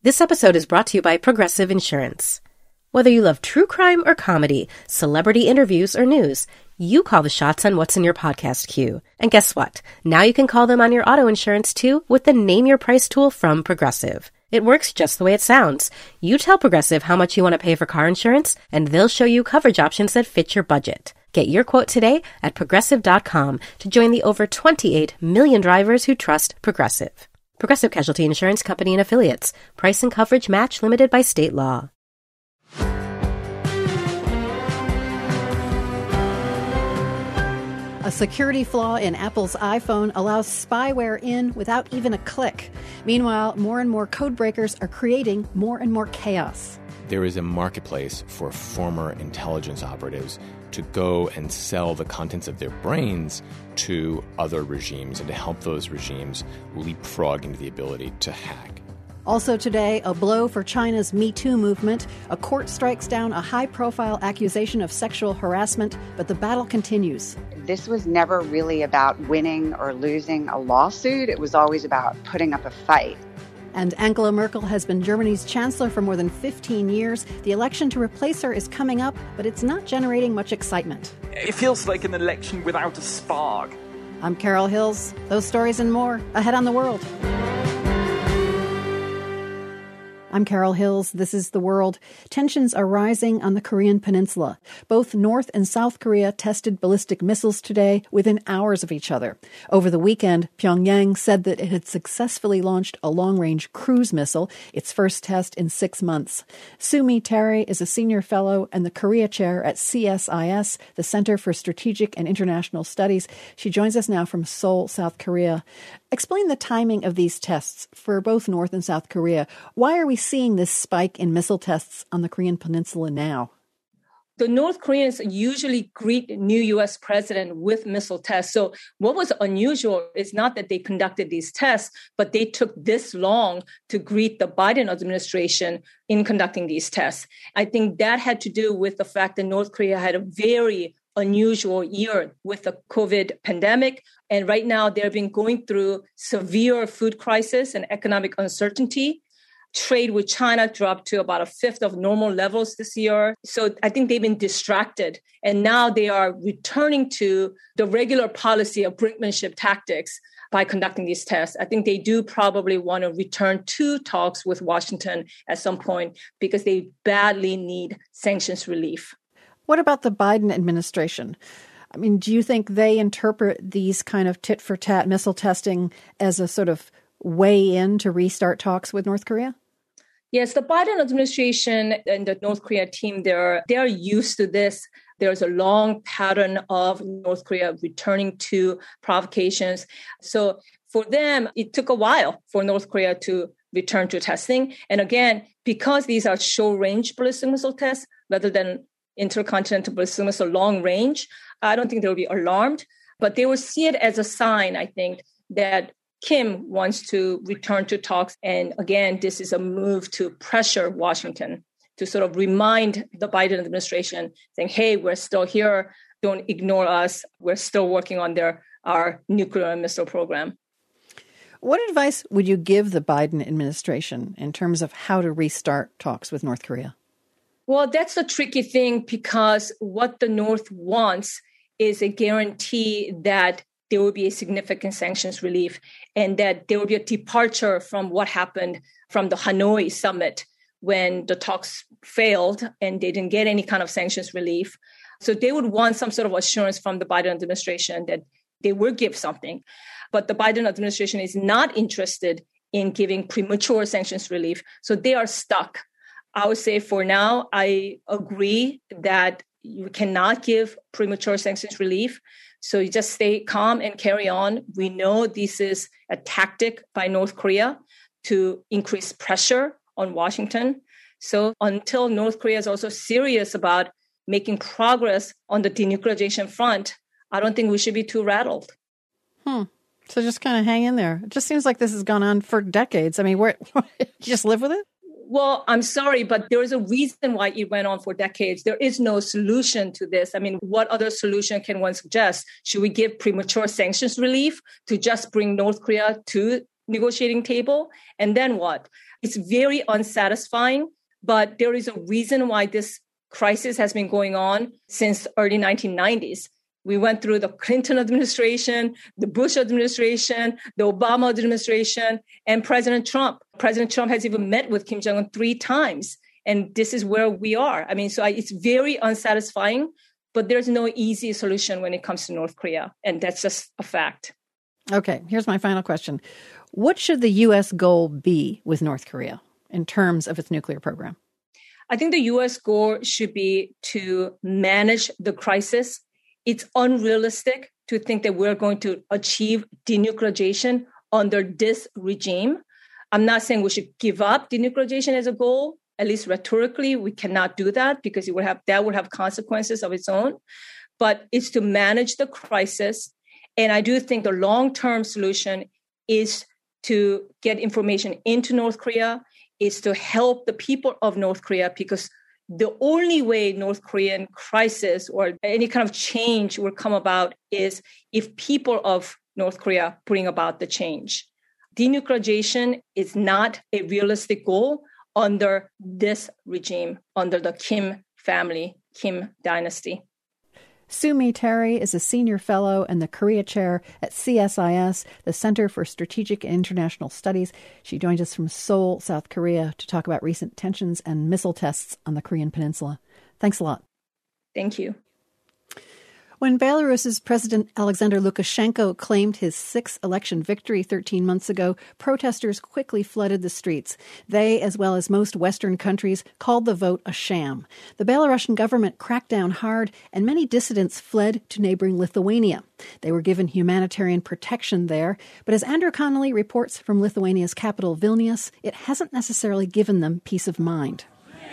This episode is brought to you by Progressive Insurance. Whether you love true crime or comedy, celebrity interviews or news, you call the shots on what's in your podcast queue. And guess what? Now you can call them on your auto insurance too with the Name Your Price tool from Progressive. It works just the way it sounds. You tell Progressive how much you want to pay for car insurance, and they'll show you coverage options that fit your budget. Get your quote today at Progressive.com to join the over 28 million drivers who trust Progressive. Progressive Casualty Insurance Company and Affiliates. Price and coverage match limited by state law. A security flaw in Apple's iPhone allows spyware in without even a click. Meanwhile, more and more code breakers are creating more and more chaos. There is a marketplace for former intelligence operatives to go and sell the contents of their brains to other regimes and to help those regimes leapfrog into the ability to hack. Also today, a blow for China's Me Too movement. A court strikes down a high-profile accusation of sexual harassment, but the battle continues. This was never really about winning or losing a lawsuit. It was always about putting up a fight. And Angela Merkel has been Germany's chancellor for more than 15 years. The election to replace her is coming up, but it's not generating much excitement. It feels like an election without a spark. I'm Carol Hills. Those stories and more ahead on The World. I'm Carol Hills. This is The World. Tensions are rising on the Korean peninsula. Both North and South Korea tested ballistic missiles today within hours of each other. Over the weekend, Pyongyang said that it had successfully launched a long-range cruise missile, its first test in 6 months. Sumi Terry is a senior fellow and the Korea chair at CSIS, the Center for Strategic and International Studies. She joins us now from Seoul, South Korea. Explain the timing of these tests for both North and South Korea. Why are we seeing this spike in missile tests on the Korean peninsula now? The North Koreans usually greet new U.S. president with missile tests. So what was unusual is not that they conducted these tests, but they took this long to greet the Biden administration in conducting these tests. I think that had to do with the fact that North Korea had a very unusual year with the COVID pandemic. And right now they've been going through severe food crisis and economic uncertainty. Trade with China dropped to about a fifth of normal levels this year. So I think they've been distracted. And now they are returning to the regular policy of brinkmanship tactics by conducting these tests. I think they do probably want to return to talks with Washington at some point because they badly need sanctions relief. What about the Biden administration? I mean, do you think they interpret these kind of tit-for-tat missile testing as a sort of way in to restart talks with North Korea? Yes, the Biden administration and the North Korea team, they're used to this. There's a long pattern of North Korea returning to provocations. So for them, it took a while for North Korea to return to testing. And again, because these are short-range ballistic missile tests rather than intercontinental ballistic missile long range, I don't think they'll be alarmed, but they will see it as a sign, I think, that Kim wants to return to talks. And again, this is a move to pressure Washington to sort of remind the Biden administration saying, hey, we're still here. Don't ignore us. We're still working on our nuclear and missile program. What advice would you give the Biden administration in terms of how to restart talks with North Korea? Well, that's the tricky thing because what the North wants is a guarantee that there will be a significant sanctions relief and that there will be a departure from what happened from the Hanoi summit when the talks failed and they didn't get any kind of sanctions relief. So they would want some sort of assurance from the Biden administration that they will give something. But the Biden administration is not interested in giving premature sanctions relief. So they are stuck. I would say for now, I agree that you cannot give premature sanctions relief. So you just stay calm and carry on. We know this is a tactic by North Korea to increase pressure on Washington. So until North Korea is also serious about making progress on the denuclearization front, I don't think we should be too rattled. So just kind of hang in there. It just seems like this has gone on for decades. I mean, you just live with it? Well, I'm sorry, but there is a reason why it went on for decades. There is no solution to this. I mean, what other solution can one suggest? Should we give premature sanctions relief to just bring North Korea to negotiating table? And then what? It's very unsatisfying, but there is a reason why this crisis has been going on since early 1990s. We went through the Clinton administration, the Bush administration, the Obama administration, and President Trump. President Trump has even met with Kim Jong-un 3 times. And this is where we are. I mean, so it's very unsatisfying, but there's no easy solution when it comes to North Korea. And that's just a fact. Okay, here's my final question. What should the U.S. goal be with North Korea in terms of its nuclear program? I think the U.S. goal should be to manage the crisis. It's unrealistic to think that we're going to achieve denuclearization under this regime. I'm not saying we should give up denuclearization as a goal. At least rhetorically, we cannot do that because that would have consequences of its own. But it's to manage the crisis. And I do think the long-term solution is to get information into North Korea, is to help the people of North Korea, because the only way North Korean crisis or any kind of change will come about is if people of North Korea bring about the change. Denuclearization is not a realistic goal under this regime, under the Kim family, Kim dynasty. Sue Mi Terry is a senior fellow and the Korea chair at CSIS, the Center for Strategic and International Studies. She joins us from Seoul, South Korea, to talk about recent tensions and missile tests on the Korean Peninsula. Thanks a lot. Thank you. When Belarus's President Alexander Lukashenko claimed his 6th election victory 13 months ago, protesters quickly flooded the streets. They, as well as most Western countries, called the vote a sham. The Belarusian government cracked down hard, and many dissidents fled to neighboring Lithuania. They were given humanitarian protection there, but as Andrew Connolly reports from Lithuania's capital, Vilnius, it hasn't necessarily given them peace of mind.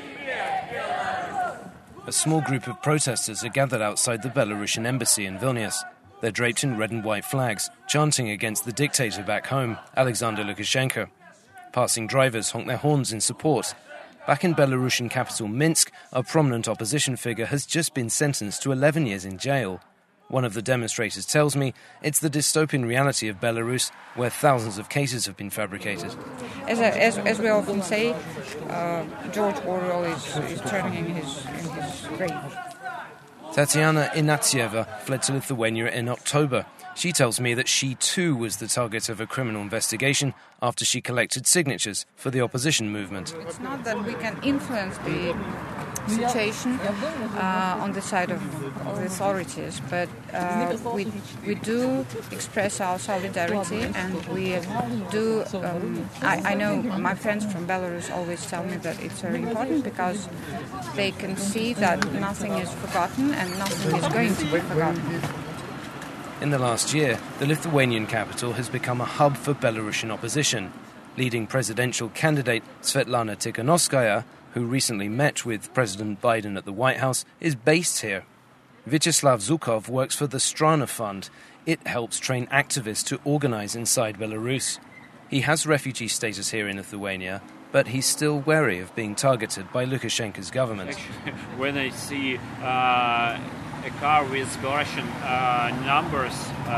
A small group of protesters are gathered outside the Belarusian embassy in Vilnius. They're draped in red and white flags, chanting against the dictator back home, Alexander Lukashenko. Passing drivers honk their horns in support. Back in Belarusian capital Minsk, a prominent opposition figure has just been sentenced to 11 years in jail. One of the demonstrators tells me it's the dystopian reality of Belarus, where thousands of cases have been fabricated. As we often say, George Orwell is turning in his grave. Tatiana Inatsieva fled to Lithuania in October. She tells me that she too was the target of a criminal investigation after she collected signatures for the opposition movement. It's not that we can influence the situation on the side of the authorities, but we do express our solidarity, and we do. I know my friends from Belarus always tell me that it's very important because they can see that nothing is forgotten and nothing is going to be forgotten. In the last year, the Lithuanian capital has become a hub for Belarusian opposition. Leading presidential candidate Svetlana Tikhanovskaya, who recently met with President Biden at the White House, is based here. Vyacheslav Zhukov works for the Strana Fund. It helps train activists to organize inside Belarus. He has refugee status here in Lithuania, but he's still wary of being targeted by Lukashenko's government. Actually, when I see a car with Belarusian numbers,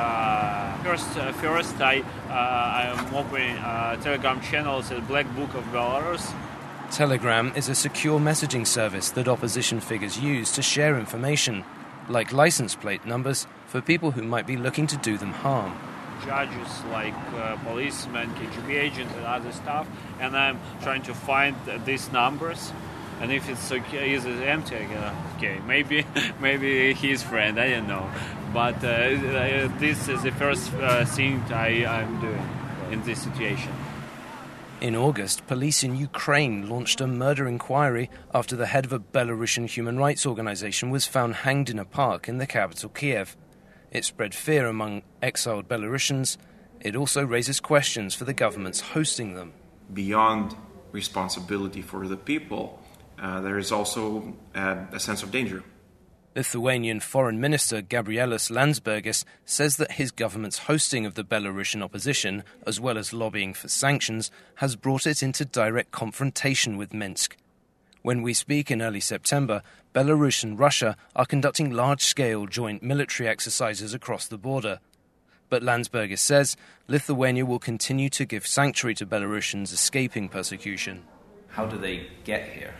first I'm opening Telegram channels at Black Book of Belarus. Telegram is a secure messaging service that opposition figures use to share information, like license plate numbers, for people who might be looking to do them harm. Judges like policemen, KGB agents and other stuff, and I'm trying to find these numbers. And if it's okay, is it empty? Okay, maybe his friend, I don't know. But this is the first thing I'm doing in this situation. In August, police in Ukraine launched a murder inquiry after the head of a Belarusian human rights organization was found hanged in a park in the capital, Kiev. It spread fear among exiled Belarusians. It also raises questions for the governments hosting them. Beyond responsibility for the people, there is also a sense of danger. Lithuanian Foreign Minister Gabrielis Landsbergis says that his government's hosting of the Belarusian opposition, as well as lobbying for sanctions, has brought it into direct confrontation with Minsk. When we speak in early September, Belarus and Russia are conducting large-scale joint military exercises across the border. But Landsbergis says Lithuania will continue to give sanctuary to Belarusians escaping persecution. How do they get here?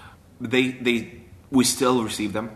We still receive them.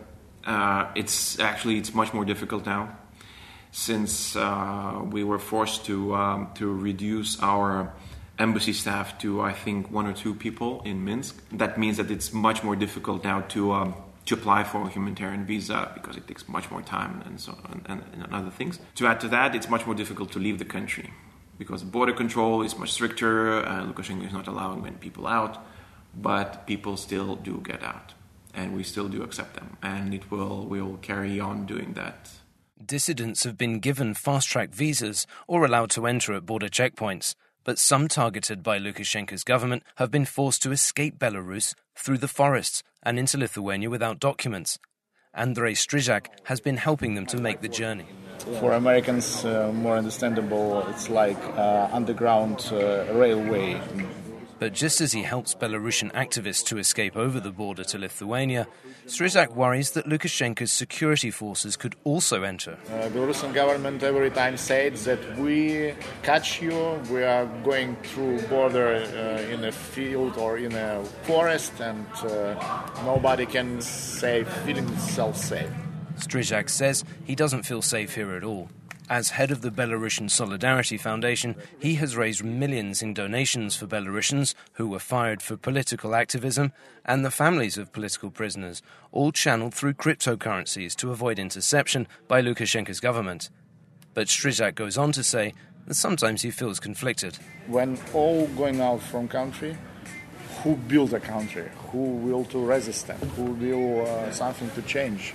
It's much more difficult now, since we were forced to reduce our embassy staff to, I think, 1 or 2 people in Minsk. That means that it's much more difficult now to apply for a humanitarian visa, because it takes much more time and so on, and other things. To add to that, it's much more difficult to leave the country, because border control is much stricter. Lukashenko is not allowing many people out, but people still do get out, and we still do accept them, and we will carry on doing that. Dissidents have been given fast-track visas or allowed to enter at border checkpoints, but some targeted by Lukashenko's government have been forced to escape Belarus through the forests and into Lithuania without documents. Andrei Strizhak has been helping them to make the journey. For Americans, more understandable, it's like underground railway. But just as he helps Belarusian activists to escape over the border to Lithuania, Strizhak worries that Lukashenko's security forces could also enter. Belarusian government every time says that we catch you, we are going through border in a field or in a forest, and nobody can feel himself safe. Strizhak says he doesn't feel safe here at all. As head of the Belarusian Solidarity Foundation, he has raised millions in donations for Belarusians who were fired for political activism and the families of political prisoners, all channeled through cryptocurrencies to avoid interception by Lukashenko's government. But Strizhak goes on to say that sometimes he feels conflicted. When all going out from country, who build a country? Who will to resist them? Who will something to change?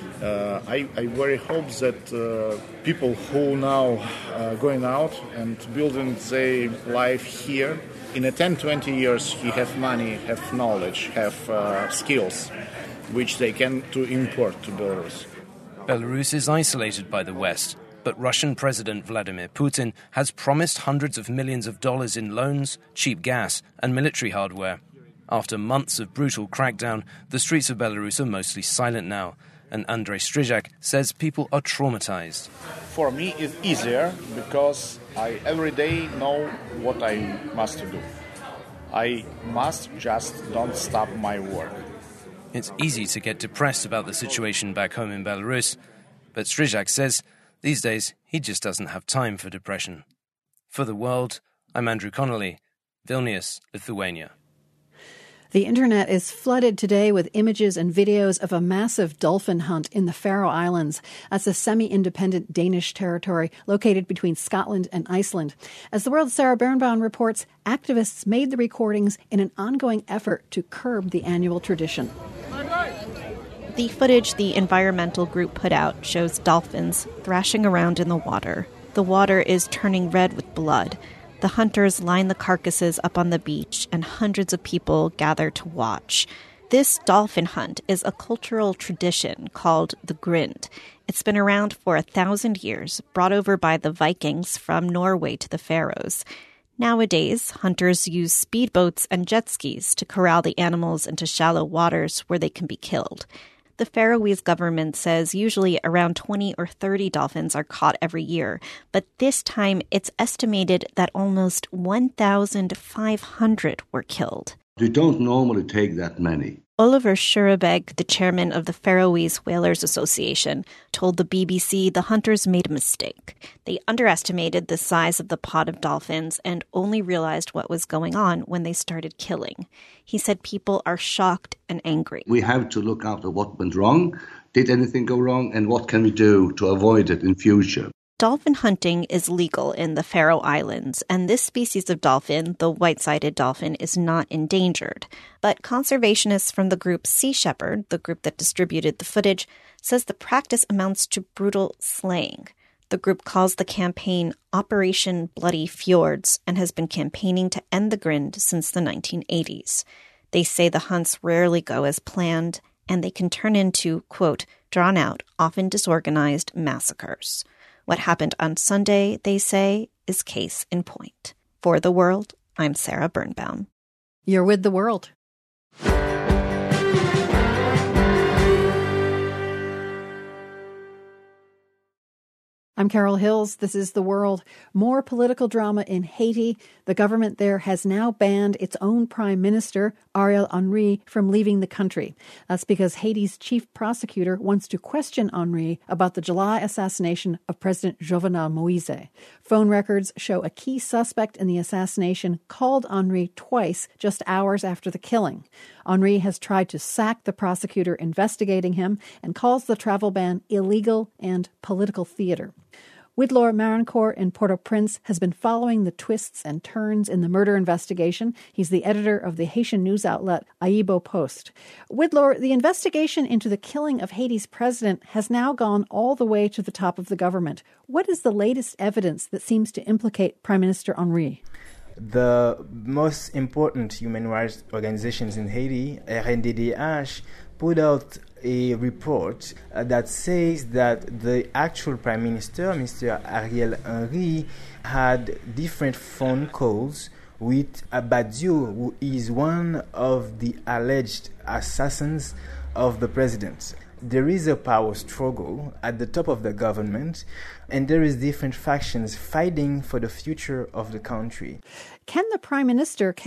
I very hope that people who now going out and building their life here, in a 10-20 years, he have money, have knowledge, have skills, which they can to import to Belarus. Belarus is isolated by the West, but Russian President Vladimir Putin has promised hundreds of millions of dollars in loans, cheap gas, and military hardware. After months of brutal crackdown, the streets of Belarus are mostly silent now, and Andrei Strizhak says people are traumatized. For me, it's easier because I every day know what I must do. I must just don't stop my work. It's easy to get depressed about the situation back home in Belarus, but Strizhak says these days he just doesn't have time for depression. For The World, I'm Andrew Connolly, Vilnius, Lithuania. The internet is flooded today with images and videos of a massive dolphin hunt in the Faroe Islands. That's a semi-independent Danish territory located between Scotland and Iceland. As The World's Sarah Birnbaum reports, activists made the recordings in an ongoing effort to curb the annual tradition. The footage the environmental group put out shows dolphins thrashing around in the water. The water is turning red with blood. The hunters line the carcasses up on the beach, and hundreds of people gather to watch. This dolphin hunt is a cultural tradition called the Grind. It's been around for 1,000 years, brought over by the Vikings from Norway to the Faroes. Nowadays, hunters use speedboats and jet skis to corral the animals into shallow waters where they can be killed. The Faroese government says usually around 20 or 30 dolphins are caught every year, but this time it's estimated that almost 1,500 were killed. You don't normally take that many. Oliver Schurebeg, the chairman of the Faroese Whalers Association, told the BBC the hunters made a mistake. They underestimated the size of the pod of dolphins and only realized what was going on when they started killing. He said people are shocked and angry. We have to look after what went wrong, did anything go wrong, and what can we do to avoid it in future. Dolphin hunting is legal in the Faroe Islands, and this species of dolphin, the white-sided dolphin, is not endangered. But conservationists from the group Sea Shepherd, the group that distributed the footage, says the practice amounts to brutal slaying. The group calls the campaign Operation Bloody Fjords and has been campaigning to end the Grind since the 1980s. They say the hunts rarely go as planned, and they can turn into, quote, drawn-out, often disorganized massacres. What happened on Sunday, they say, is case in point. For The World, I'm Sarah Birnbaum. You're with The World. I'm Carol Hills. This is The World. More political drama in Haiti. The government there has now banned its own prime minister, Ariel Henry, from leaving the country. That's because Haiti's chief prosecutor wants to question Henry about the July assassination of President Jovenel Moise. Phone records show a key suspect in the assassination called Henry twice just hours after the killing. Henry has tried to sack the prosecutor investigating him and calls the travel ban illegal and political theater. Widlor Marancourt in Port-au-Prince has been following the twists and turns in the murder investigation. He's the editor of the Haitian news outlet Aibo Post. Widlor, the investigation into the killing of Haiti's president has now gone all the way to the top of the government. What is the latest evidence that seems to implicate Prime Minister Henry? The most important human rights organizations in Haiti, RNDDH, put out a report that says that the actual Prime Minister, Mr. Ariel Henry, had different phone calls with Badiou, who is one of the alleged assassins of the president. There is a power struggle at the top of the government, and there is different factions fighting for the future of the country. Can Prime Minister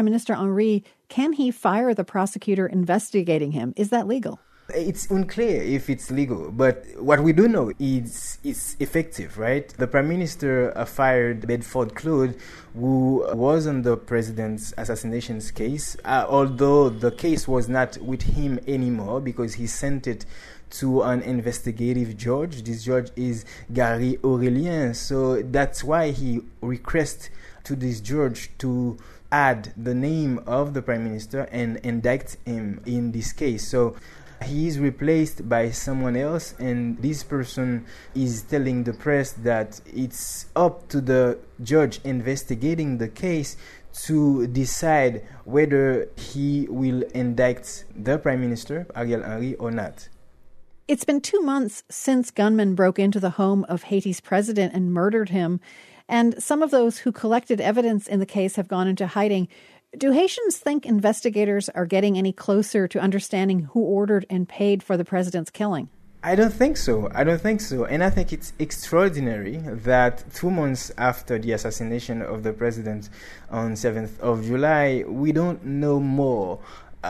Henry, can he fire the prosecutor investigating him? Is that legal? It's unclear if it's legal, but what we do know is it's effective, right? The Prime Minister fired Bedford Claude, who was on the president's assassination case, although the case was not with him anymore because he sent it to an investigative judge. This judge is Gary Aurélien, so that's why he requested to this judge to add the name of the Prime Minister and indict him in this case. So he is replaced by someone else, and this person is telling the press that it's up to the judge investigating the case to decide whether he will indict the Prime Minister, Ariel Henry, or not. It's been 2 months since gunmen broke into the home of Haiti's president and murdered him, and some of those who collected evidence in the case have gone into hiding. Do Haitians think investigators are getting any closer to understanding who ordered and paid for the president's killing? I don't think so. And I think it's extraordinary that 2 months after the assassination of the president on 7th of July, we don't know more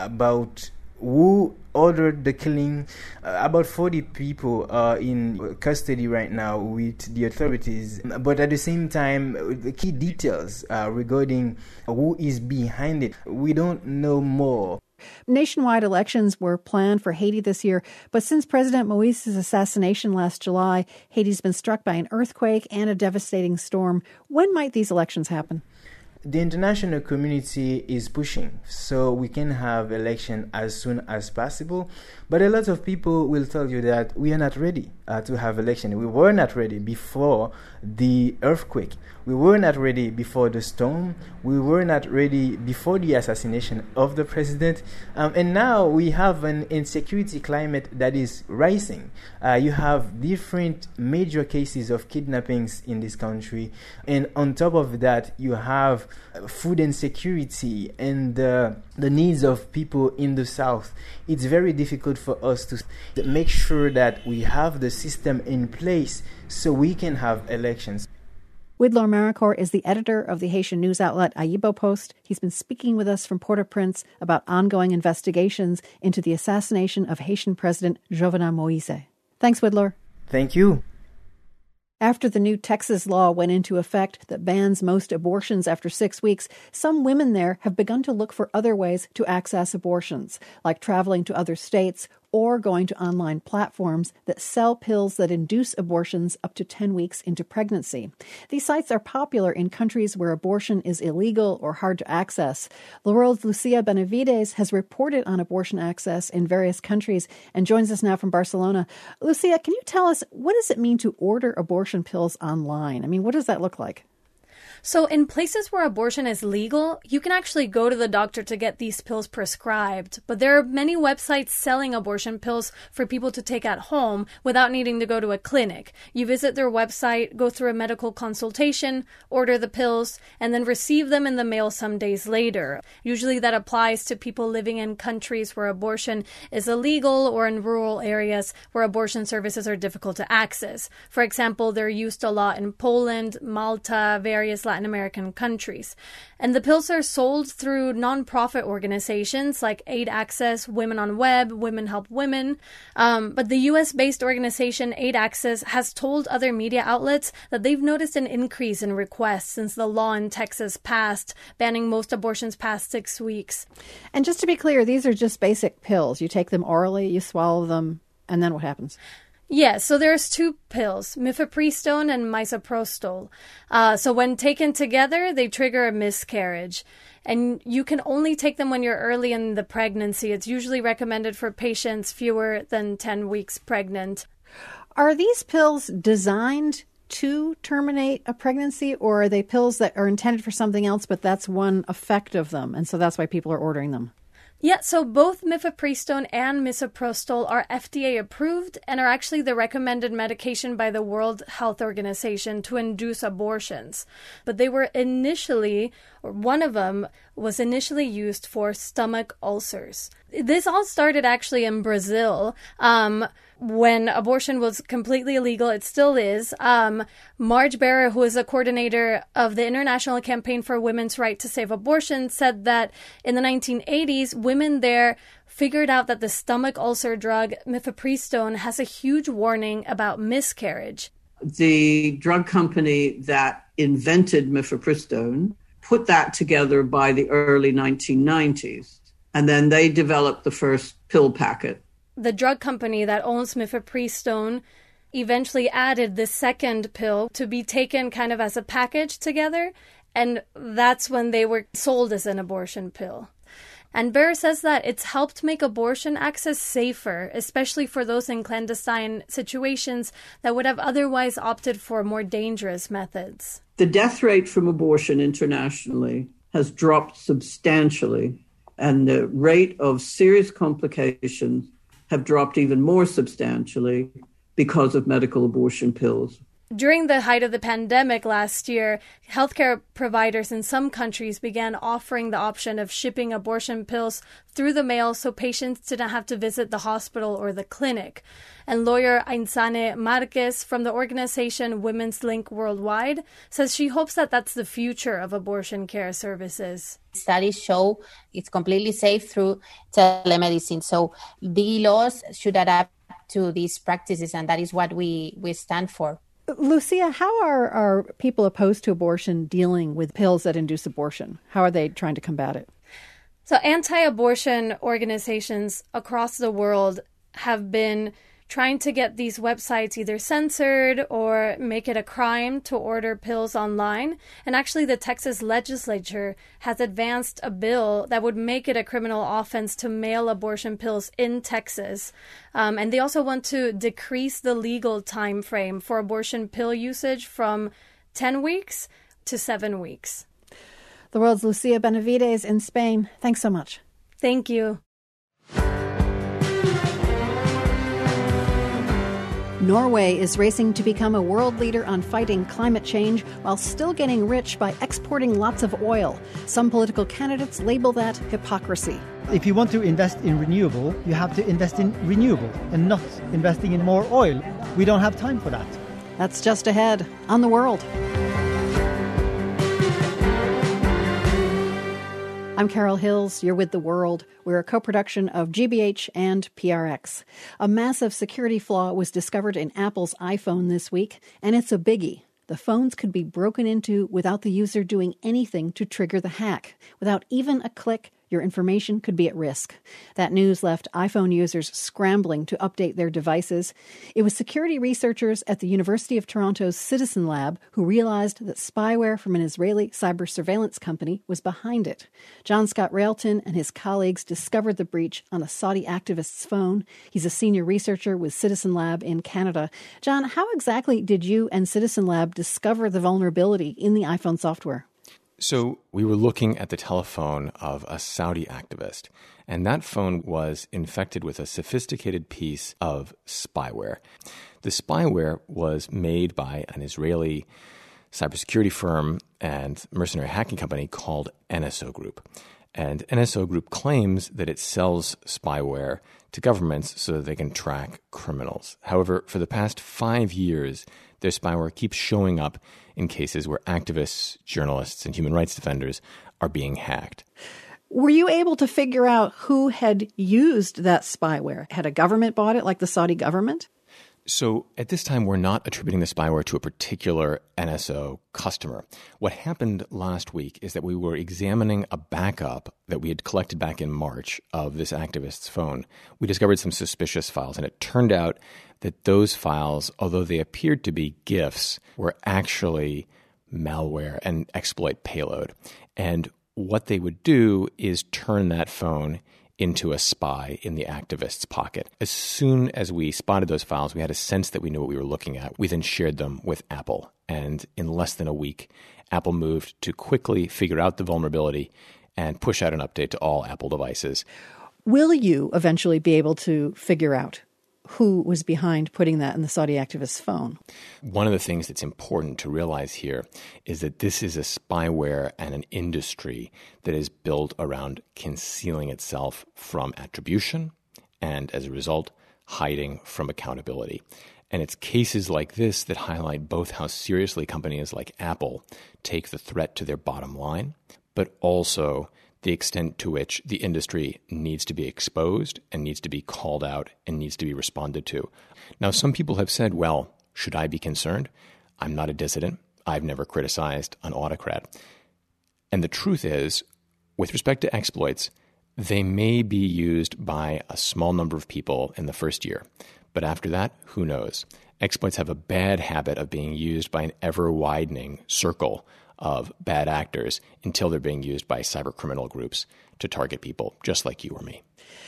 about who ordered the killing. About 40 people are in custody right now with the authorities. But at the same time, the key details regarding who is behind it, we don't know more. Nationwide elections were planned for Haiti this year, but since President Moise's assassination last July, Haiti's been struck by an earthquake and a devastating storm. When might these elections happen? The international community is pushing so we can have election as soon as possible. But a lot of people will tell you that we are not ready to have election. We were not ready before the earthquake. We were not ready before the storm. We were not ready before the assassination of the president. And now we have an insecurity climate that is rising. You have different major cases of kidnappings in this country. And on top of that, you have food insecurity and the needs of people in the South. It's very difficult for us to make sure that we have the system in place so we can have elections. Widlor Marancourt is the editor of the Haitian news outlet Aibo Post. He's been speaking with us from Port-au-Prince about ongoing investigations into the assassination of Haitian President Jovenel Moise. Thanks, Widlor. Thank you. After the new Texas law went into effect that bans most abortions after 6 weeks, some women there have begun to look for other ways to access abortions, like traveling to other states or going to online platforms that sell pills that induce abortions up to 10 weeks into pregnancy. These sites are popular in countries where abortion is illegal or hard to access. The World's Lucia Benavides has reported on abortion access in various countries and joins us now from Barcelona. Lucia, can you tell us, what does it mean to order abortion pills online? I mean, what does that look like? So in places where abortion is legal, you can actually go to the doctor to get these pills prescribed. But there are many websites selling abortion pills for people to take at home without needing to go to a clinic. You visit their website, go through a medical consultation, order the pills, and then receive them in the mail some days later. Usually that applies to people living in countries where abortion is illegal or in rural areas where abortion services are difficult to access. For example, they're used a lot in Poland, Malta, various Latin American countries. And the pills are sold through nonprofit organizations like Aid Access, Women on Web, Women Help Women. But the US-based organization Aid Access has told other media outlets that they've noticed an increase in requests since the law in Texas passed, banning most abortions past 6 weeks. And just to be clear, these are just basic pills. You take them orally, you swallow them, and then what happens? Yeah, so there's two pills, mifepristone and misoprostol. So when taken together, they trigger a miscarriage. And you can only take them when you're early in the pregnancy. It's usually recommended for patients fewer than 10 weeks pregnant. Are these pills designed to terminate a pregnancy, or are they pills that are intended for something else, but that's one effect of them, and so that's why people are ordering them? Yeah, so both mifepristone and misoprostol are FDA approved and are actually the recommended medication by the World Health Organization to induce abortions. But they were initially, or one of them was initially used for stomach ulcers. This all started actually in Brazil, when abortion was completely illegal. It still is. Marge Barra, who is a coordinator of the International Campaign for Women's Right to Save Abortion, said that in the 1980s, women there figured out that the stomach ulcer drug mifepristone has a huge warning about miscarriage. The drug company that invented mifepristone put that together by the early 1990s, and then they developed the first pill packet. The drug company that owns mifepristone eventually added the second pill to be taken kind of as a package together, and that's when they were sold as an abortion pill. And Bear says that it's helped make abortion access safer, especially for those in clandestine situations that would have otherwise opted for more dangerous methods. The death rate from abortion internationally has dropped substantially, and the rate of serious complications have dropped even more substantially because of medical abortion pills. During the height of the pandemic last year, healthcare providers in some countries began offering the option of shipping abortion pills through the mail so patients didn't have to visit the hospital or the clinic. And lawyer Ainsane Marquez from the organization Women's Link Worldwide says she hopes that that's the future of abortion care services. Studies show it's completely safe through telemedicine. So the laws should adapt to these practices, and that is what we stand for. Lucia, how are people opposed to abortion dealing with pills that induce abortion? How are they trying to combat it? So anti-abortion organizations across the world have been trying to get these websites either censored or make it a crime to order pills online. And actually, the Texas legislature has advanced a bill that would make it a criminal offense to mail abortion pills in Texas. And they also want to decrease the legal time frame for abortion pill usage from 10 weeks to 7 weeks. The World's Lucia Benavides in Spain. Thanks so much. Thank you. Norway is racing to become a world leader on fighting climate change while still getting rich by exporting lots of oil. Some political candidates label that hypocrisy. If you want to invest in renewable, you have to invest in renewable and not investing in more oil. We don't have time for that. That's just ahead on The World. I'm Carol Hills. You're with The World. We're a co-production of GBH and PRX. A massive security flaw was discovered in Apple's iPhone this week, and it's a biggie. The phones could be broken into without the user doing anything to trigger the hack. Without even a click, your information could be at risk. That news left iPhone users scrambling to update their devices. It was security researchers at the University of Toronto's Citizen Lab who realized that spyware from an Israeli cyber surveillance company was behind it. John Scott Railton and his colleagues discovered the breach on a Saudi activist's phone. He's a senior researcher with Citizen Lab in Canada. John, how exactly did you and Citizen Lab discover the vulnerability in the iPhone software? So we were looking at the telephone of a Saudi activist, and that phone was infected with a sophisticated piece of spyware. The spyware was made by an Israeli cybersecurity firm and mercenary hacking company called NSO Group. And NSO Group claims that it sells spyware to governments so that they can track criminals. However, for the past 5 years, their spyware keeps showing up in cases where activists, journalists, and human rights defenders are being hacked. Were you able to figure out who had used that spyware? Had a government bought it, like the Saudi government? So at this time, we're not attributing the spyware to a particular NSO customer. What happened last week is that we were examining a backup that we had collected back in March of this activist's phone. We discovered some suspicious files, and it turned out that those files, although they appeared to be GIFs, were actually malware and exploit payload. And what they would do is turn that phone into a spy in the activist's pocket. As soon as we spotted those files, we had a sense that we knew what we were looking at. We then shared them with Apple. And in less than a week, Apple moved to quickly figure out the vulnerability and push out an update to all Apple devices. Will you eventually be able to figure out who was behind putting that in the Saudi activist's phone? One of the things that's important to realize here is that this is a spyware and an industry that is built around concealing itself from attribution and, as a result, hiding from accountability. And it's cases like this that highlight both how seriously companies like Apple take the threat to their bottom line, but also the extent to which the industry needs to be exposed and needs to be called out and needs to be responded to. Now, some people have said, well, should I be concerned? I'm not a dissident. I've never criticized an autocrat. And the truth is, with respect to exploits, they may be used by a small number of people in the first year. But after that, who knows? Exploits have a bad habit of being used by an ever-widening circle of bad actors until they're being used by cyber criminal groups to target people just like you or me.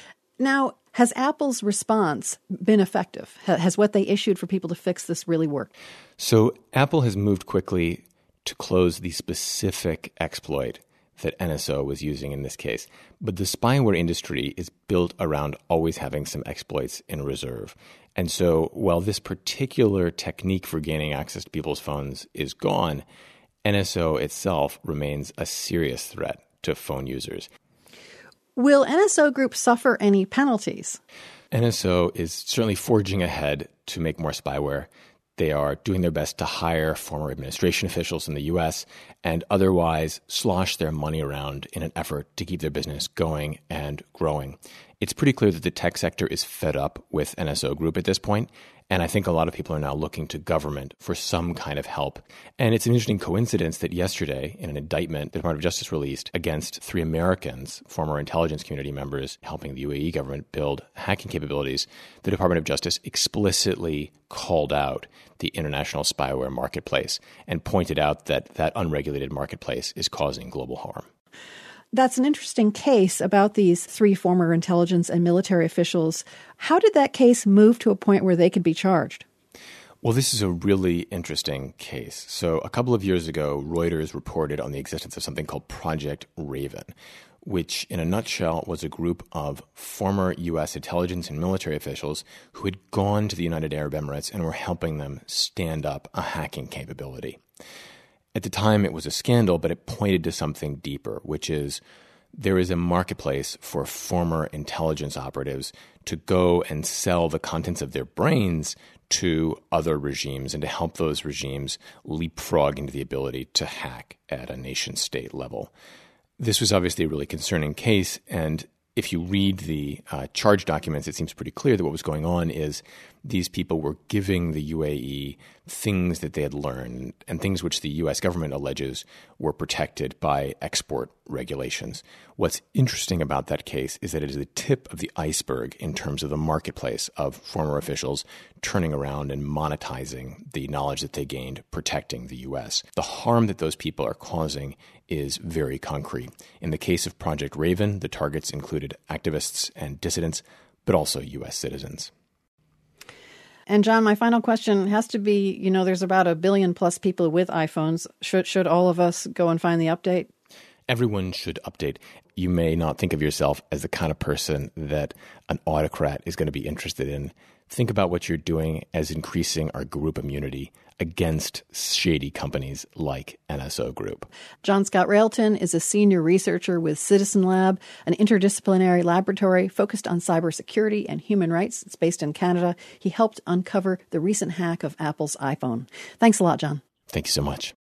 Now, has Apple's response been effective? Has what they issued for people to fix this really worked? So Apple has moved quickly to close the specific exploit that NSO was using in this case. But the spyware industry is built around always having some exploits in reserve. And so while this particular technique for gaining access to people's phones is gone, NSO itself remains a serious threat to phone users. Will NSO Group suffer any penalties? NSO is certainly forging ahead to make more spyware. They are doing their best to hire former administration officials in the U.S. and otherwise slosh their money around in an effort to keep their business going and growing. It's pretty clear that the tech sector is fed up with NSO Group at this point, and I think a lot of people are now looking to government for some kind of help. And it's an interesting coincidence that yesterday, in an indictment the Department of Justice released against 3 Americans, former intelligence community members helping the UAE government build hacking capabilities, the Department of Justice explicitly called out the international spyware marketplace and pointed out that that unregulated marketplace is causing global harm. That's an interesting case about these 3 former intelligence and military officials. How did that case move to a point where they could be charged? Well, this is a really interesting case. So a couple of years ago, Reuters reported on the existence of something called Project Raven, which in a nutshell was a group of former U.S. intelligence and military officials who had gone to the United Arab Emirates and were helping them stand up a hacking capability. At the time, it was a scandal, but it pointed to something deeper, which is there is a marketplace for former intelligence operatives to go and sell the contents of their brains to other regimes and to help those regimes leapfrog into the ability to hack at a nation-state level. This was obviously a really concerning case, and if you read the charge documents, it seems pretty clear that what was going on is these people were giving the UAE things that they had learned and things which the U.S. government alleges were protected by export regulations. What's interesting about that case is that it is the tip of the iceberg in terms of the marketplace of former officials turning around and monetizing the knowledge that they gained protecting the U.S. The harm that those people are causing is very concrete. In the case of Project Raven, the targets included activists and dissidents, but also U.S. citizens. And John, my final question has to be, there's about 1 billion plus people with iPhones. Should all of us go and find the update? Everyone should update. You may not think of yourself as the kind of person that an autocrat is going to be interested in. Think about what you're doing as increasing our group immunity against shady companies like NSO Group. John Scott Railton is a senior researcher with Citizen Lab, an interdisciplinary laboratory focused on cybersecurity and human rights. It's based in Canada. He helped uncover the recent hack of Apple's iPhone. Thanks a lot, John. Thank you so much.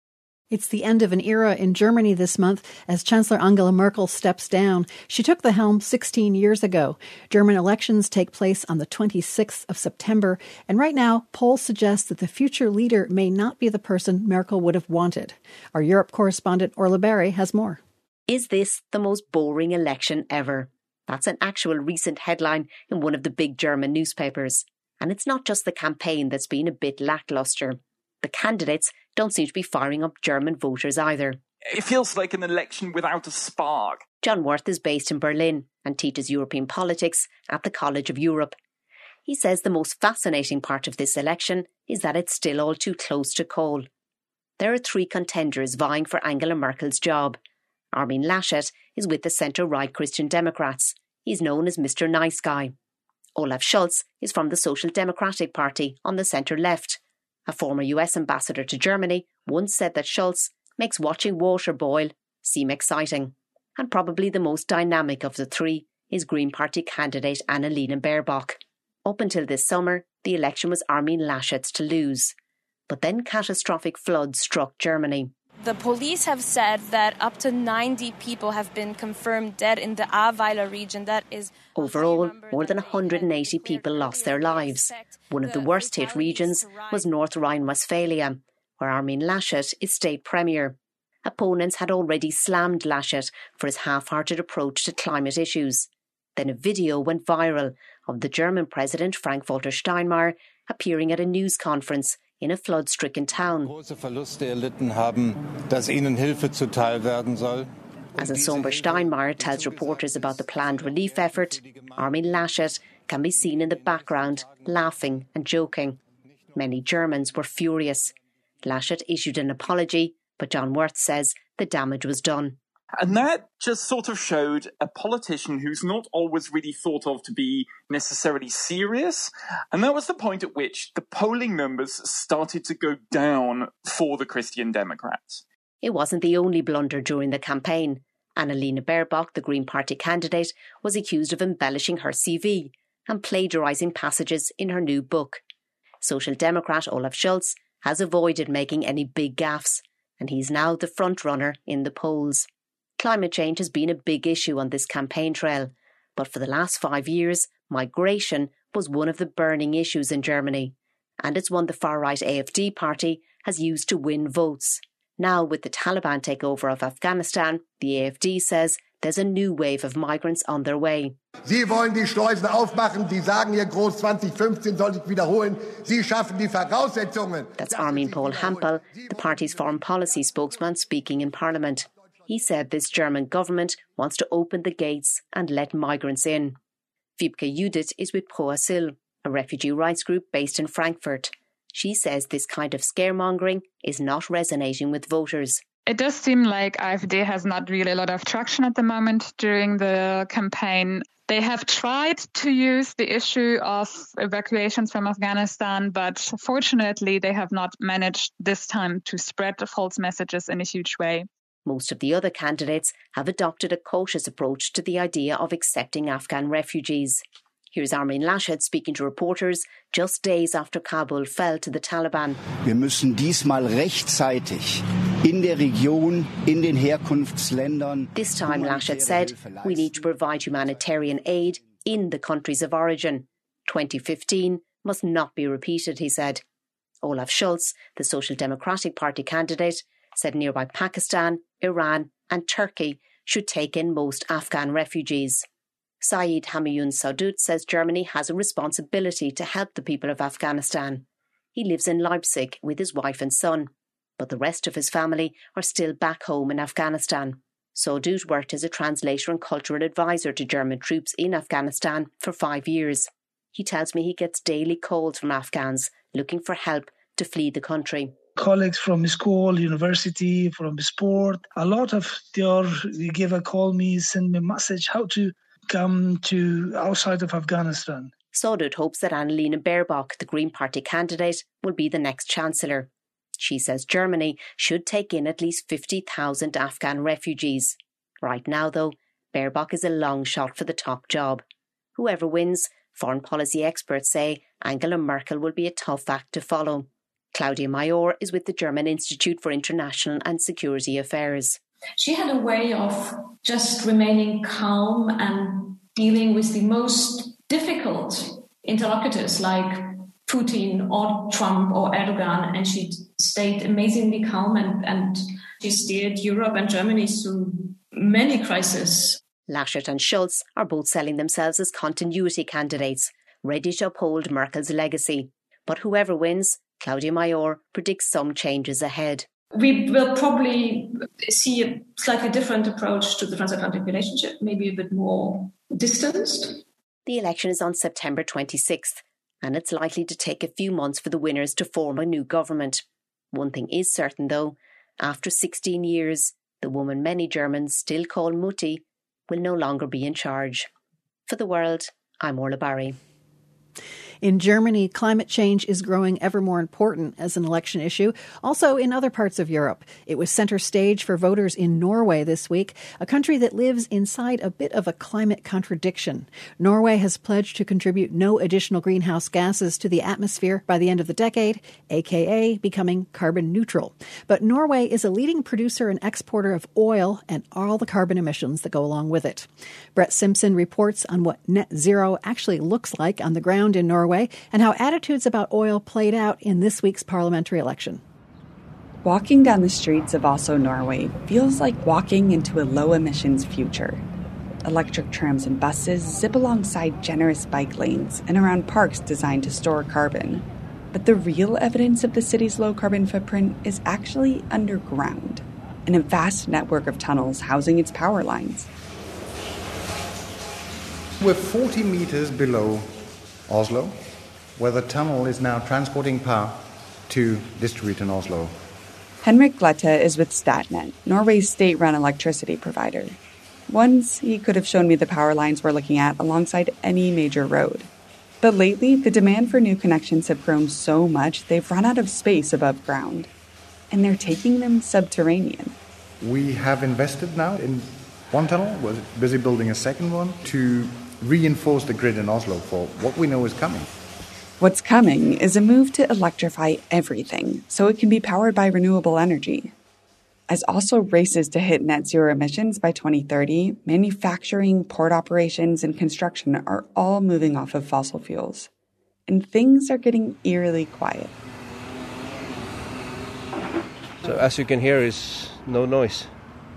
It's the end of an era in Germany this month as Chancellor Angela Merkel steps down. She took the helm 16 years ago. German elections take place on the 26th of September, and right now, polls suggest that the future leader may not be the person Merkel would have wanted. Our Europe correspondent Orla Berry has more. Is this the most boring election ever? That's an actual recent headline in one of the big German newspapers. And it's not just the campaign that's been a bit lackluster. The candidates don't seem to be firing up German voters either. It feels like an election without a spark. John Wirth is based in Berlin and teaches European politics at the College of Europe. He says the most fascinating part of this election is that it's still all too close to call. There are 3 contenders vying for Angela Merkel's job. Armin Laschet is with the centre-right Christian Democrats. He's known as Mr. Nice Guy. Olaf Scholz is from the Social Democratic Party on the centre-left. A former US ambassador to Germany once said that Scholz makes watching water boil seem exciting. And probably the most dynamic of the 3 is Green Party candidate Annalena Baerbock. Up until this summer, the election was Armin Laschet's to lose. But then catastrophic floods struck Germany. The police have said that up to 90 people have been confirmed dead in the Ahrweiler region. That is overall, more than 180 people lost their lives. One of the worst-hit regions was North Rhine-Westphalia, where Armin Laschet is state premier. Opponents had already slammed Laschet for his half-hearted approach to climate issues. Then a video went viral of the German president Frank-Walter Steinmeier appearing at a news conference in a flood-stricken town. As a somber Steinmeier tells reporters about the planned relief effort, Armin Laschet can be seen in the background, laughing and joking. Many Germans were furious. Laschet issued an apology, but John Wirth says the damage was done. And that just sort of showed a politician who's not always really thought of to be necessarily serious. And that was the point at which the polling numbers started to go down for the Christian Democrats. It wasn't the only blunder during the campaign. Annalena Baerbock, the Green Party candidate, was accused of embellishing her CV and plagiarising passages in her new book. Social Democrat Olaf Scholz has avoided making any big gaffes, and he's now the front-runner in the polls. Climate change has been a big issue on this campaign trail, but for the last 5 years, migration was one of the burning issues in Germany, and it's one the far-right AfD party has used to win votes. Now, with the Taliban takeover of Afghanistan, the AfD says there's a new wave of migrants on their way. Sie wollen die Schleusen aufmachen, Sie sagen hier groß 2015 soll ich wiederholen, Sie schaffen die Voraussetzungen. That's Armin Paul Hampel, the party's foreign policy spokesman, speaking in Parliament. He said this German government wants to open the gates and let migrants in. Wiebke Judith is with Pro Asyl, a refugee rights group based in Frankfurt. She says this kind of scaremongering is not resonating with voters. It does seem like AfD has not really a lot of traction at the moment during the campaign. They have tried to use the issue of evacuations from Afghanistan, but fortunately they have not managed this time to spread the false messages in a huge way. Most of the other candidates have adopted a cautious approach to the idea of accepting Afghan refugees. Here's Armin Laschet speaking to reporters just days after Kabul fell to the Taliban. Wir müssen diesmal rechtzeitig in der Region, in den Herkunftsländern. This time, Laschet said, we need to provide humanitarian aid in the countries of origin. 2015 must not be repeated, he said. Olaf Scholz, the Social Democratic Party candidate, said nearby Pakistan, Iran and Turkey should take in most Afghan refugees. Saeed Hamiyoun Saudut says Germany has a responsibility to help the people of Afghanistan. He lives in Leipzig with his wife and son, but the rest of his family are still back home in Afghanistan. Saudut worked as a translator and cultural advisor to German troops in Afghanistan for 5 years. He tells me he gets daily calls from Afghans looking for help to flee the country. Colleagues from school, university, from sport, a lot of they give a call me, send me a message how to come to outside of Afghanistan. Saudut hopes that Annalena Baerbock, the Green Party candidate, will be the next chancellor. She says Germany should take in at least 50,000 Afghan refugees. Right now, though, Baerbock is a long shot for the top job. Whoever wins, foreign policy experts say Angela Merkel will be a tough act to follow. Claudia Major is with the German Institute for International and Security Affairs. She had a way of just remaining calm and dealing with the most difficult interlocutors like Putin or Trump or Erdogan, and she stayed amazingly calm and she steered Europe and Germany through many crises. Laschet and Scholz are both selling themselves as continuity candidates, ready to uphold Merkel's legacy. But whoever wins, Claudia Major predicts some changes ahead. We will probably see a slightly different approach to the transatlantic relationship, maybe a bit more distanced. The election is on September 26th, and it's likely to take a few months for the winners to form a new government. One thing is certain, though, after 16 years, the woman many Germans still call Mutti will no longer be in charge. For The World, I'm Orla Barry. In Germany, climate change is growing ever more important as an election issue. Also in other parts of Europe. It was center stage for voters in Norway this week, a country that lives inside a bit of a climate contradiction. Norway has pledged to contribute no additional greenhouse gases to the atmosphere by the end of the decade, aka becoming carbon neutral. But Norway is a leading producer and exporter of oil and all the carbon emissions that go along with it. Brett Simpson reports on what net zero actually looks like on the ground in Norway and how attitudes about oil played out in this week's parliamentary election. Walking down the streets of Oslo, Norway feels like walking into a low-emissions future. Electric trams and buses zip alongside generous bike lanes and around parks designed to store carbon. But the real evidence of the city's low-carbon footprint is actually underground, in a vast network of tunnels housing its power lines. We're 40 meters below Oslo, where the tunnel is now transporting power to distribute in Oslo. Henrik Glette is with Statnett, Norway's state-run electricity provider. Once, he could have shown me the power lines we're looking at alongside any major road. But lately, the demand for new connections have grown so much they've run out of space above ground. And they're taking them subterranean. We have invested now in one tunnel, we're busy building a second one to reinforce the grid in Oslo for what we know is coming. What's coming is a move to electrify everything so it can be powered by renewable energy. As Oslo races to hit net zero emissions by 2030, manufacturing, port operations, and construction are all moving off of fossil fuels. And things are getting eerily quiet. So as you can hear, is no noise.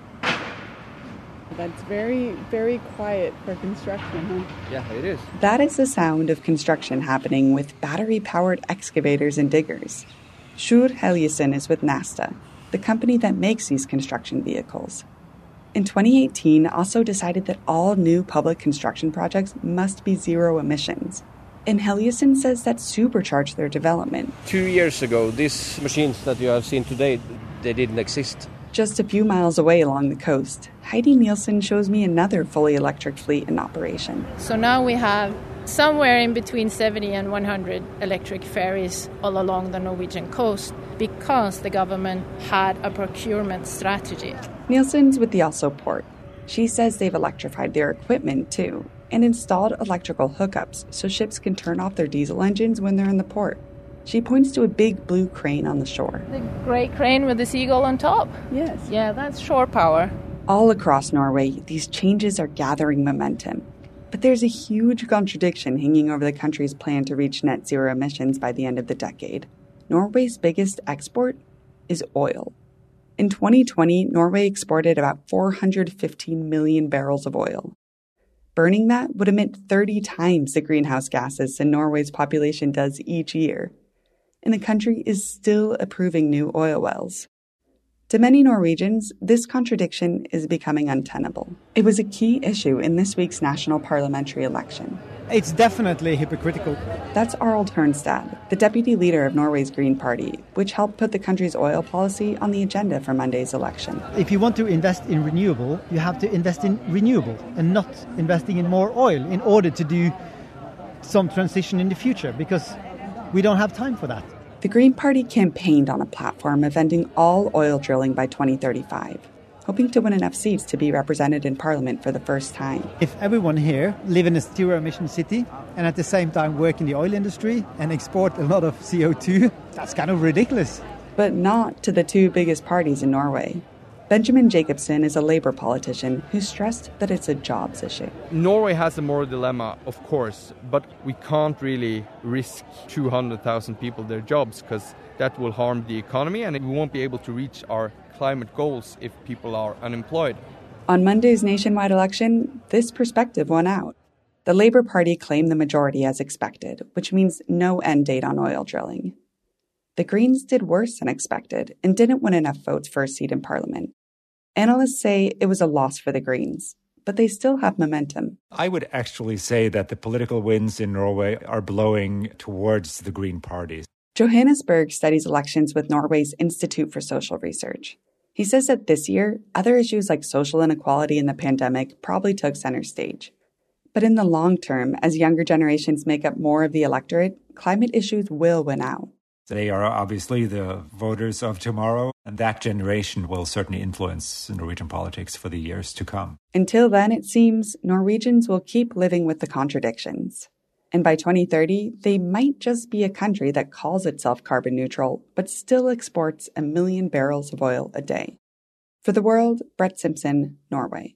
That's very, very quiet for construction, huh? Yeah, it is. That is the sound of construction happening with battery-powered excavators and diggers. Sjur Helgesen is with Nasta, the company that makes these construction vehicles. In 2018, Oslo decided that all new public construction projects must be zero emissions. And Helgesen says that supercharged their development. 2 years ago, these machines that you have seen today, they didn't exist. Just a few miles away along the coast, Heidi Nielsen shows me another fully electric fleet in operation. So now we have somewhere in between 70 and 100 electric ferries all along the Norwegian coast because the government had a procurement strategy. Nielsen's with the Oslo port. She says they've electrified their equipment too and installed electrical hookups so ships can turn off their diesel engines when they're in the port. She points to a big blue crane on the shore. The great crane with the seagull on top? Yes. Yeah, that's shore power. All across Norway, these changes are gathering momentum. But there's a huge contradiction hanging over the country's plan to reach net zero emissions by the end of the decade. Norway's biggest export is oil. In 2020, Norway exported about 415 million barrels of oil. Burning that would emit 30 times the greenhouse gases that Norway's population does each year. And the country is still approving new oil wells. To many Norwegians, this contradiction is becoming untenable. It was a key issue in this week's national parliamentary election. It's definitely hypocritical. That's Harald Hernstad, the deputy leader of Norway's Green Party, which helped put the country's oil policy on the agenda for Monday's election. If you want to invest in renewable, you have to invest in renewable and not investing in more oil in order to do some transition in the future, because we don't have time for that. The Green Party campaigned on a platform of ending all oil drilling by 2035, hoping to win enough seats to be represented in Parliament for the first time. If everyone here live in a zero-emission city and at the same time work in the oil industry and export a lot of CO2, that's kind of ridiculous. But not to the two biggest parties in Norway. Benjamin Jacobsen is a Labour politician who stressed that it's a jobs issue. Norway has a moral dilemma, of course, but we can't really risk 200,000 people their jobs, because that will harm the economy and we won't be able to reach our climate goals if people are unemployed. On Monday's nationwide election, this perspective won out. The Labour Party claimed the majority as expected, which means no end date on oil drilling. The Greens did worse than expected and didn't win enough votes for a seat in Parliament. Analysts say it was a loss for the Greens, but they still have momentum. I would actually say that the political winds in Norway are blowing towards the Green parties. Johannesburg studies elections with Norway's Institute for Social Research. He says that this year, other issues like social inequality and the pandemic probably took center stage. But in the long term, as younger generations make up more of the electorate, climate issues will win out. They are obviously the voters of tomorrow, and that generation will certainly influence Norwegian politics for the years to come. Until then, it seems, Norwegians will keep living with the contradictions. And by 2030, they might just be a country that calls itself carbon neutral, but still exports 1 million barrels of oil a day. For The World, Brett Simpson, Norway.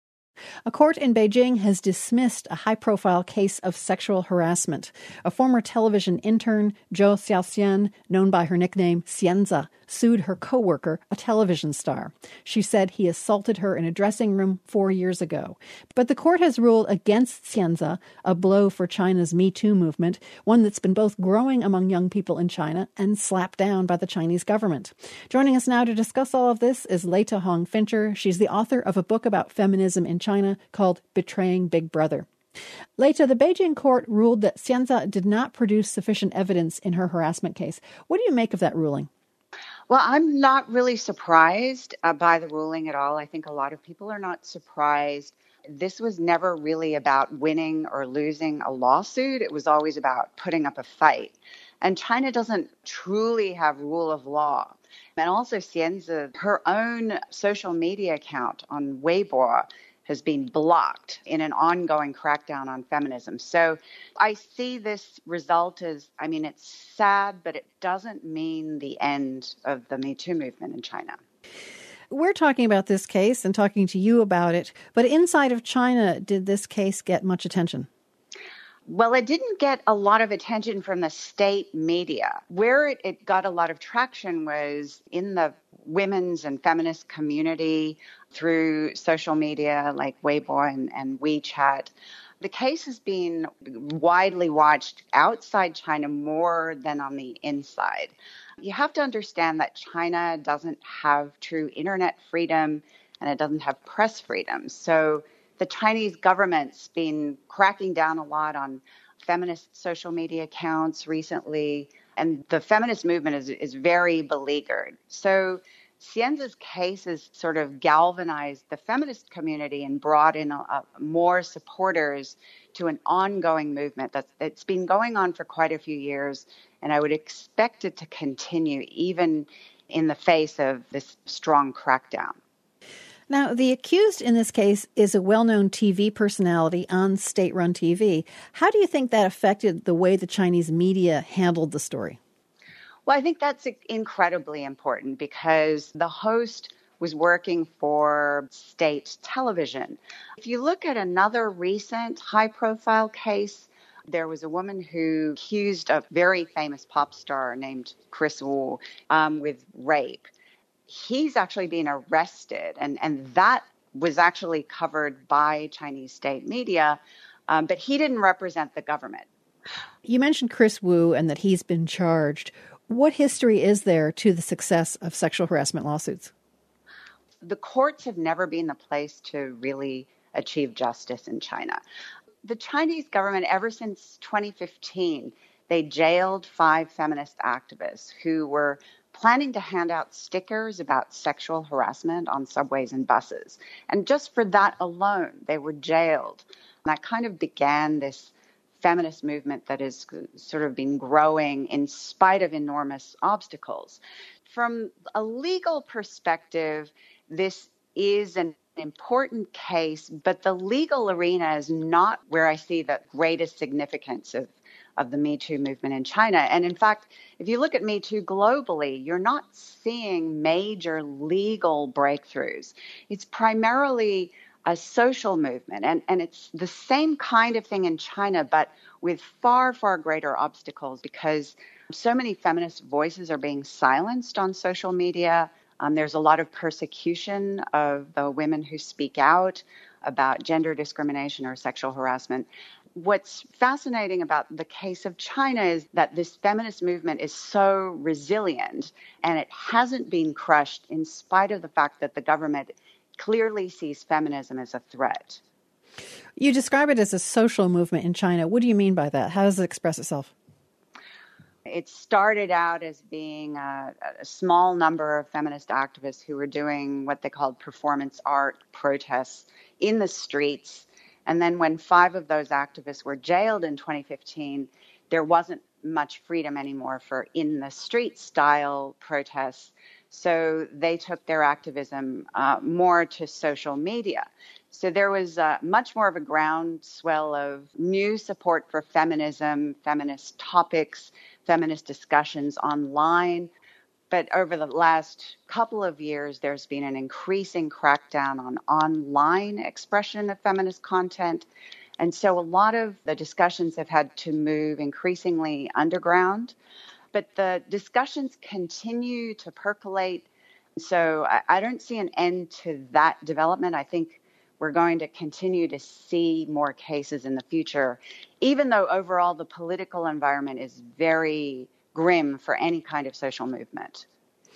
A court in Beijing has dismissed a high-profile case of sexual harassment. A former television intern, Zhou Xiaoxian, known by her nickname Xianza, sued her co-worker, a television star. She said he assaulted her in a dressing room 4 years ago. But the court has ruled against Xianza, a blow for China's Me Too movement, one that's been both growing among young people in China and slapped down by the Chinese government. Joining us now to discuss all of this is Leta Hong Fincher. She's the author of a book about feminism in China called Betraying Big Brother. Later, the Beijing court ruled that Xianza did not produce sufficient evidence in her harassment case. What do you make of that ruling? Well, I'm not really surprised by the ruling at all. I think a lot of people are not surprised. This was never really about winning or losing a lawsuit. It was always about putting up a fight. And China doesn't truly have rule of law. And also Xianza, her own social media account on Weibo has been blocked in an ongoing crackdown on feminism. So I see this result as, it's sad, but it doesn't mean the end of the Me Too movement in China. We're talking about this case and talking to you about it, but inside of China, did this case get much attention? Well, it didn't get a lot of attention from the state media. Where it got a lot of traction was in the women's and feminist community through social media like Weibo and WeChat. The case has been widely watched outside China more than on the inside. You have to understand that China doesn't have true internet freedom and it doesn't have press freedom. So the Chinese government's been cracking down a lot on feminist social media accounts recently, and the feminist movement is very beleaguered. So Xianza's case has sort of galvanized the feminist community and brought in more supporters to an ongoing movement that's been going on for quite a few years, and I would expect it to continue even in the face of this strong crackdown. Now, the accused in this case is a well-known TV personality on state-run TV. How do you think that affected the way the Chinese media handled the story? Well, I think that's incredibly important because the host was working for state television. If you look at another recent high-profile case, there was a woman who accused a very famous pop star named Chris Wu with rape. He's actually been arrested, and that was actually covered by Chinese state media, but he didn't represent the government. You mentioned Chris Wu and that he's been charged. What history is there to the success of sexual harassment lawsuits? The courts have never been the place to really achieve justice in China. The Chinese government, ever since 2015, they jailed 5 feminist activists who were planning to hand out stickers about sexual harassment on subways and buses. And just for that alone, they were jailed. And that kind of began this feminist movement that has sort of been growing in spite of enormous obstacles. From a legal perspective, this is an important case, but the legal arena is not where I see the greatest significance of the Me Too movement in China. And in fact, if you look at Me Too globally, you're not seeing major legal breakthroughs. It's primarily a social movement, and it's the same kind of thing in China, but with far, far greater obstacles because so many feminist voices are being silenced on social media. There's a lot of persecution of the women who speak out about gender discrimination or sexual harassment. What's fascinating about the case of China is that this feminist movement is so resilient, and it hasn't been crushed in spite of the fact that the government clearly sees feminism as a threat. You describe it as a social movement in China. What do you mean by that? How does it express itself? It started out as being a small number of feminist activists who were doing what they called performance art protests in the streets. And then when 5 of those activists were jailed in 2015, there wasn't much freedom anymore for in the street style protests. So they took their activism more to social media. So there was much more of a groundswell of new support for feminism, feminist topics, feminist discussions online. But over the last couple of years, there's been an increasing crackdown on online expression of feminist content. And so a lot of the discussions have had to move increasingly underground. But the discussions continue to percolate. So I don't see an end to that development. I think we're going to continue to see more cases in the future, even though overall the political environment is very grim for any kind of social movement.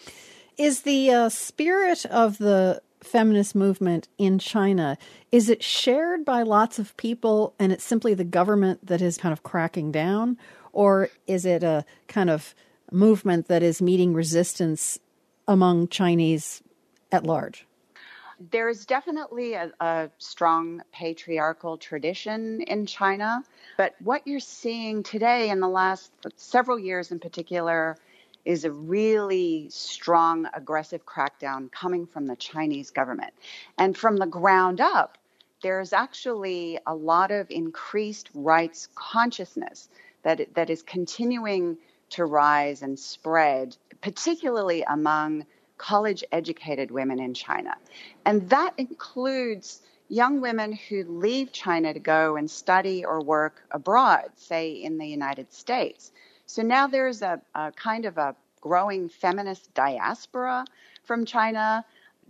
Is the spirit of the feminist movement in China, is it shared by lots of people and it's simply the government that is kind of cracking down? Or is it a kind of movement that is meeting resistance among Chinese at large? There is definitely a strong patriarchal tradition in China, but what you're seeing today in the last several years in particular is a really strong, aggressive crackdown coming from the Chinese government. And from the ground up, there's actually a lot of increased rights consciousness that is continuing to rise and spread, particularly among college-educated women in China. And that includes young women who leave China to go and study or work abroad, say in the United States. So now there's a kind of a growing feminist diaspora from China.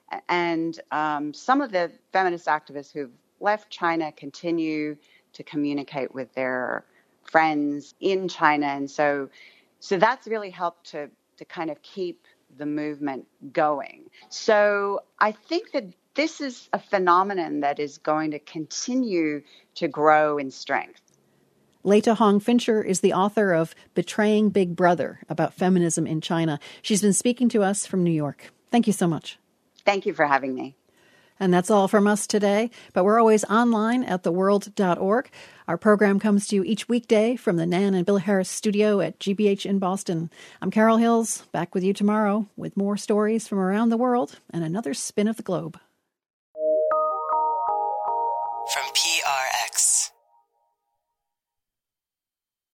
And some of the feminist activists who've left China continue to communicate with their friends in China. And so that's really helped to kind of keep the movement going. So I think that this is a phenomenon that is going to continue to grow in strength. Leta Hong Fincher is the author of Betraying Big Brother, about feminism in China. She's been speaking to us from New York. Thank you so much. Thank you for having me. And that's all from us today, but we're always online at theworld.org. Our program comes to you each weekday from the Nan and Bill Harris studio at GBH in Boston. I'm Carol Hills, back with you tomorrow with more stories from around the world and another spin of the globe.